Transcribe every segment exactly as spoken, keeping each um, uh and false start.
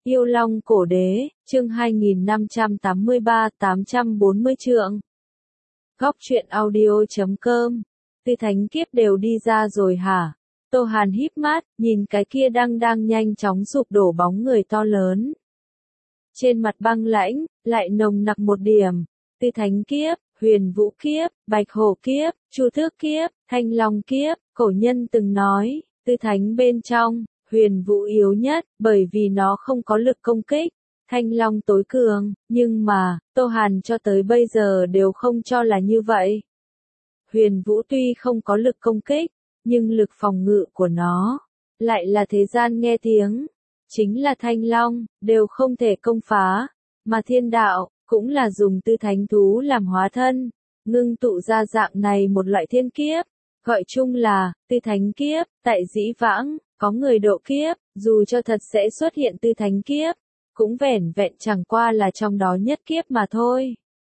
Yêu Long Cổ Đế, chương hai nghìn năm trăm tám mươi ba tám trăm bốn mươi trượng. Góc truyện audio chấm com. Tư thánh kiếp đều đi ra rồi hả? Tô Hàn híp mắt, nhìn cái kia đang đang nhanh chóng sụp đổ bóng người to lớn. Trên mặt băng lãnh, lại nồng nặc một điểm. Tư thánh kiếp, huyền vũ kiếp, bạch hổ kiếp, chu tước kiếp, thanh long kiếp. Cổ nhân từng nói, tư thánh bên trong, huyền vũ yếu nhất, bởi vì nó không có lực công kích. Thanh long tối cường, nhưng mà, Tô Hàn cho tới bây giờ đều không cho là như vậy. Huyền vũ tuy không có lực công kích, nhưng lực phòng ngự của nó, lại là thế gian nghe tiếng. Chính là thanh long, đều không thể công phá, mà thiên đạo, cũng là dùng tư thánh thú làm hóa thân, ngưng tụ ra dạng này một loại thiên kiếp, gọi chung là, tư thánh kiếp. Tại dĩ vãng, có người độ kiếp, dù cho thật sẽ xuất hiện tư thánh kiếp, cũng vẻn vẹn chẳng qua là trong đó nhất kiếp mà thôi.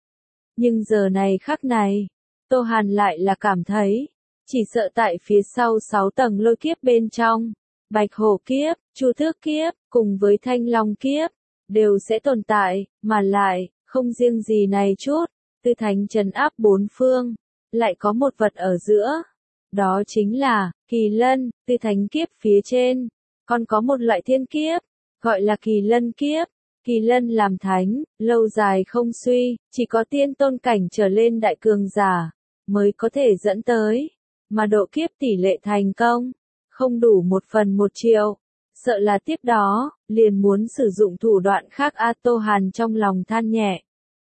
Nhưng giờ này khắc này, Tô Hàn lại là cảm thấy, chỉ sợ tại phía sau sáu tầng lôi kiếp bên trong, bạch hổ kiếp, chu tước kiếp, cùng với thanh long kiếp, đều sẽ tồn tại, mà lại, không riêng gì này chút, tư thánh trấn áp bốn phương, lại có một vật ở giữa. Đó chính là, kỳ lân. Tư thánh kiếp phía trên, còn có một loại thiên kiếp, gọi là kỳ lân kiếp. Kỳ lân làm thánh, lâu dài không suy, chỉ có tiên tôn cảnh trở lên đại cường giả, mới có thể dẫn tới, mà độ kiếp tỷ lệ thành công, không đủ một phần một triệu. Sợ là tiếp đó, liền muốn sử dụng thủ đoạn khác. A Tô Hàn trong lòng than nhẹ.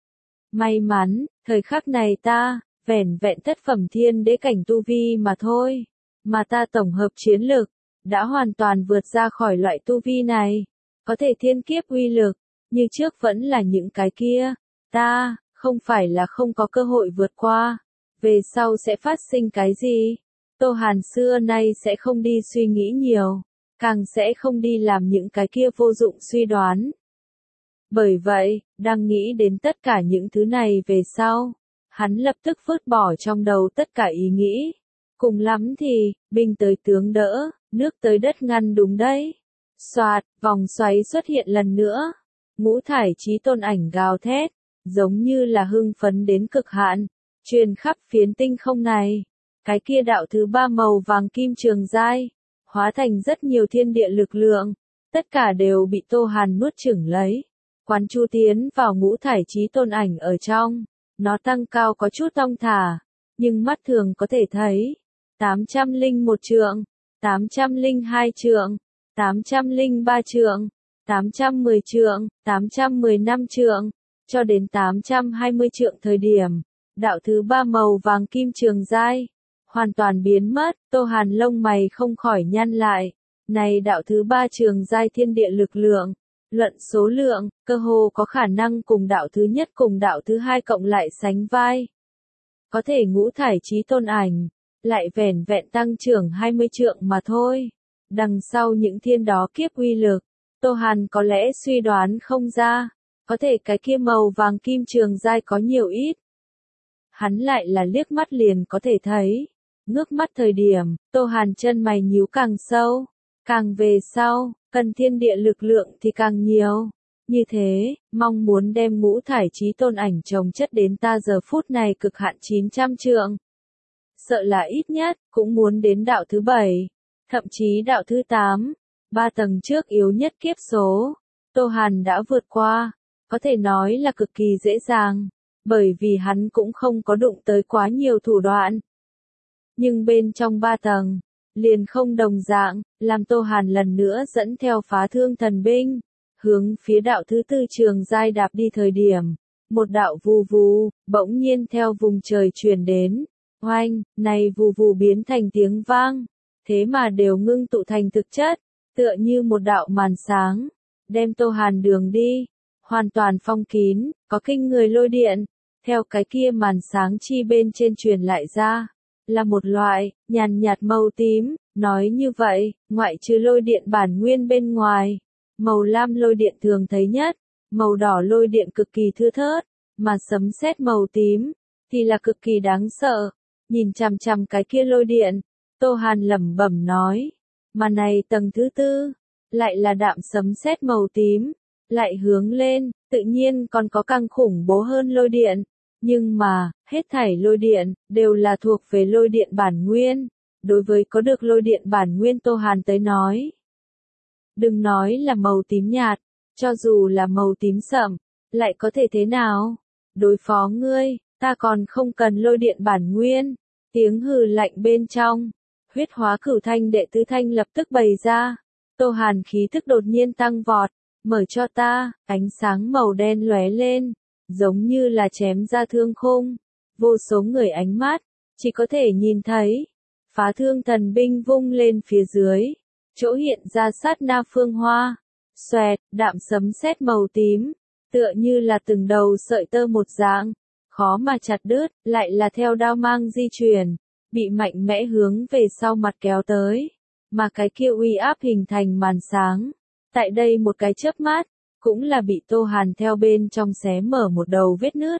May mắn, thời khắc này ta, vẻn vẹn thất phẩm thiên đế cảnh tu vi mà thôi, mà ta tổng hợp chiến lực, đã hoàn toàn vượt ra khỏi loại tu vi này. Có thể thiên kiếp uy lực, như trước vẫn là những cái kia, ta, không phải là không có cơ hội vượt qua, về sau sẽ phát sinh cái gì? Tô Hàn xưa nay sẽ không đi suy nghĩ nhiều, càng sẽ không đi làm những cái kia vô dụng suy đoán. Bởi vậy, đang nghĩ đến tất cả những thứ này về sau, hắn lập tức vứt bỏ trong đầu tất cả ý nghĩ. Cùng lắm thì, binh tới tướng đỡ, nước tới đất ngăn đúng đấy. Soạt, vòng xoáy xuất hiện lần nữa. Ngũ thải chí tôn ảnh gào thét, giống như là hưng phấn đến cực hạn, truyền khắp phiến tinh không này. Cái kia đạo thứ ba màu vàng kim trường giai, hóa thành rất nhiều thiên địa lực lượng, tất cả đều bị Tô Hàn nuốt chửng lấy. Quán chu tiến vào ngũ thải chí tôn ảnh ở trong, nó tăng cao có chút thong thả, nhưng mắt thường có thể thấy, tám trăm lẻ một trượng, tám trăm lẻ hai trượng, tám trăm lẻ ba trượng, tám trăm mười trượng, tám trăm mười lăm trượng, cho đến tám trăm hai mươi trượng thời điểm, đạo thứ ba màu vàng kim trường giai, hoàn toàn biến mất. Tô Hàn lông mày không khỏi nhăn lại, này đạo thứ ba trường giai thiên địa lực lượng, luận số lượng, cơ hồ có khả năng cùng đạo thứ nhất cùng đạo thứ hai cộng lại sánh vai. Có thể ngũ thải chí tôn ảnh, lại vẻn vẹn tăng trưởng hai mươi trượng mà thôi. Đằng sau những thiên đó kiếp uy lực, Tô Hàn có lẽ suy đoán không ra, có thể cái kia màu vàng kim trường giai có nhiều ít. Hắn lại là liếc mắt liền có thể thấy, ngước mắt thời điểm, Tô Hàn chân mày nhíu càng sâu, càng về sau, cần thiên địa lực lượng thì càng nhiều. Như thế, mong muốn đem ngũ thải chí tôn ảnh chồng chất đến ta giờ phút này cực hạn chín trăm trượng. Sợ là ít nhất, cũng muốn đến đạo thứ bảy, thậm chí đạo thứ tám, ba tầng trước yếu nhất kiếp số. Tô Hàn đã vượt qua, có thể nói là cực kỳ dễ dàng, bởi vì hắn cũng không có đụng tới quá nhiều thủ đoạn. Nhưng bên trong ba tầng, liền không đồng dạng, làm Tô Hàn lần nữa dẫn theo phá thương thần binh, hướng phía đạo thứ tư trường giai đạp đi thời điểm, một đạo vù vù, bỗng nhiên theo vùng trời truyền đến, oanh, này vù vù biến thành tiếng vang, thế mà đều ngưng tụ thành thực chất, tựa như một đạo màn sáng, đem Tô Hàn đường đi, hoàn toàn phong kín, có kinh người lôi điện, theo cái kia màn sáng chi bên trên truyền lại ra. Là một loại, nhàn nhạt màu tím, nói như vậy, ngoại trừ lôi điện bản nguyên bên ngoài, màu lam lôi điện thường thấy nhất, màu đỏ lôi điện cực kỳ thưa thớt, mà sấm sét màu tím, thì là cực kỳ đáng sợ. Nhìn chằm chằm cái kia lôi điện, Tô Hàn lẩm bẩm nói, mà này tầng thứ tư, lại là đạm sấm sét màu tím, lại hướng lên, tự nhiên còn có càng khủng bố hơn lôi điện. Nhưng mà, hết thảy lôi điện, đều là thuộc về lôi điện bản nguyên. Đối với có được lôi điện bản nguyên Tô Hàn tới nói. Đừng nói là màu tím nhạt, cho dù là màu tím sậm, lại có thể thế nào? Đối phó ngươi, ta còn không cần lôi điện bản nguyên. Tiếng hừ lạnh bên trong, huyết hóa cửu thanh đệ tứ thanh lập tức bày ra. Tô Hàn khí thức đột nhiên tăng vọt, mở cho ta, ánh sáng màu đen lóe lên, giống như là chém ra thương khung. Vô số người ánh mắt, chỉ có thể nhìn thấy. Phá thương thần binh vung lên phía dưới, chỗ hiện ra sát na phương hoa. Xoẹt, đạm sấm sét màu tím, tựa như là từng đầu sợi tơ một dạng, khó mà chặt đứt, lại là theo đao mang di chuyển, bị mạnh mẽ hướng về sau mặt kéo tới, mà cái kia uy áp hình thành màn sáng. Tại đây một cái chớp mắt, cũng là bị Tô Hàn theo bên trong xé mở một đầu vết nứt.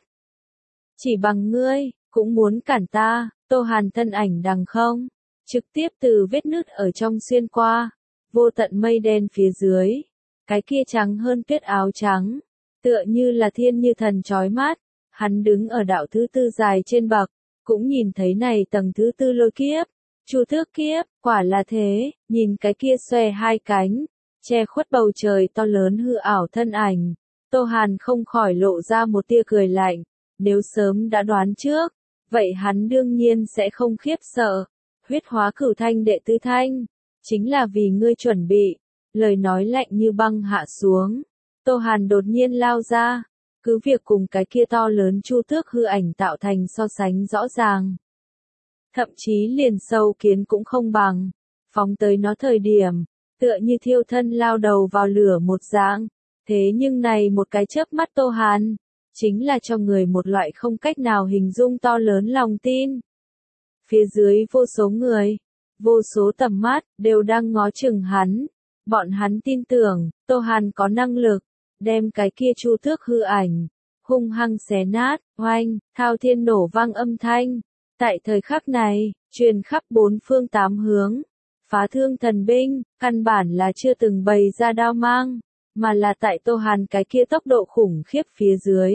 Chỉ bằng ngươi, cũng muốn cản ta, Tô Hàn thân ảnh đằng không, trực tiếp từ vết nứt ở trong xuyên qua, vô tận mây đen phía dưới, cái kia trắng hơn tuyết áo trắng, tựa như là thiên như thần chói mắt, hắn đứng ở đạo thứ tư dài trên bậc, cũng nhìn thấy này tầng thứ tư lôi kiếp, chu tước kiếp, quả là thế, nhìn cái kia xòe hai cánh, che khuất bầu trời to lớn hư ảo thân ảnh, Tô Hàn không khỏi lộ ra một tia cười lạnh, nếu sớm đã đoán trước, vậy hắn đương nhiên sẽ không khiếp sợ, huyết hóa cửu thanh đệ tứ thanh, chính là vì ngươi chuẩn bị, lời nói lạnh như băng hạ xuống, Tô Hàn đột nhiên lao ra, cứ việc cùng cái kia to lớn chu tước hư ảnh tạo thành so sánh rõ ràng. Thậm chí liền sâu kiến cũng không bằng, phóng tới nó thời điểm, tựa như thiêu thân lao đầu vào lửa một dạng, thế nhưng này một cái chớp mắt Tô Hàn, chính là cho người một loại không cách nào hình dung to lớn lòng tin. Phía dưới vô số người, vô số tầm mắt, đều đang ngó chừng hắn, bọn hắn tin tưởng, Tô Hàn có năng lực, đem cái kia chu tước hư ảnh, hung hăng xé nát, oanh, thao thiên nổ vang âm thanh. Tại thời khắc này, truyền khắp bốn phương tám hướng, phá thương thần binh, căn bản là chưa từng bày ra đao mang, mà là tại Tô Hàn cái kia tốc độ khủng khiếp phía dưới.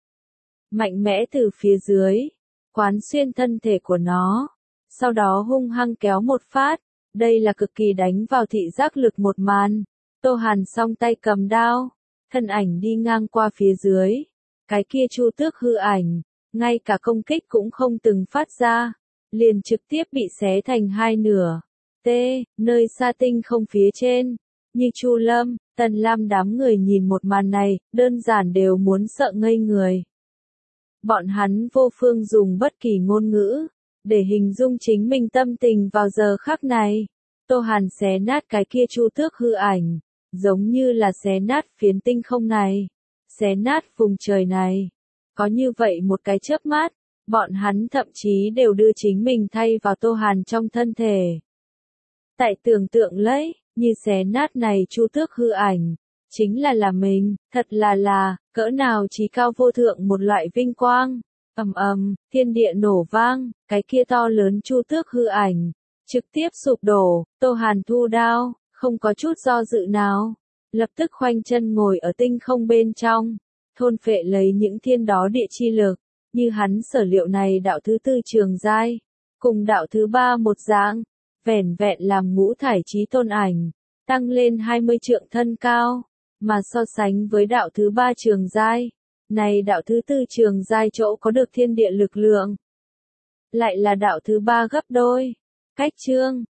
Mạnh mẽ từ phía dưới, quán xuyên thân thể của nó, sau đó hung hăng kéo một phát, đây là cực kỳ đánh vào thị giác lực một màn. Tô Hàn song tay cầm đao, thân ảnh đi ngang qua phía dưới, cái kia chu tước hư ảnh, ngay cả công kích cũng không từng phát ra, liền trực tiếp bị xé thành hai nửa. T, nơi xa tinh không phía trên, như Chu Lâm, Tần Lam đám người nhìn một màn này, đơn giản đều muốn sợ ngây người. Bọn hắn vô phương dùng bất kỳ ngôn ngữ, để hình dung chính mình tâm tình vào giờ khắc này. Tô Hàn xé nát cái kia chu tước hư ảnh, giống như là xé nát phiến tinh không này, xé nát vùng trời này. Có như vậy một cái chớp mắt, bọn hắn thậm chí đều đưa chính mình thay vào Tô Hàn trong thân thể. Tại tưởng tượng lấy, như xé nát này chu tước hư ảnh, chính là là mình, thật là là, cỡ nào trí cao vô thượng một loại vinh quang. Ầm ầm, thiên địa nổ vang, cái kia to lớn chu tước hư ảnh, trực tiếp sụp đổ, Tô Hàn thu đao, không có chút do dự nào, lập tức khoanh chân ngồi ở tinh không bên trong, thôn phệ lấy những thiên đó địa chi lực, như hắn sở liệu này đạo thứ tư trường giai, cùng đạo thứ ba một dạng, vẻn vẹn làm ngũ thải chí tôn ảnh, tăng lên hai mươi trượng thân cao, mà so sánh với đạo thứ ba trường giai, này đạo thứ tư trường giai chỗ có được thiên địa lực lượng, lại là đạo thứ ba gấp đôi. Cách chương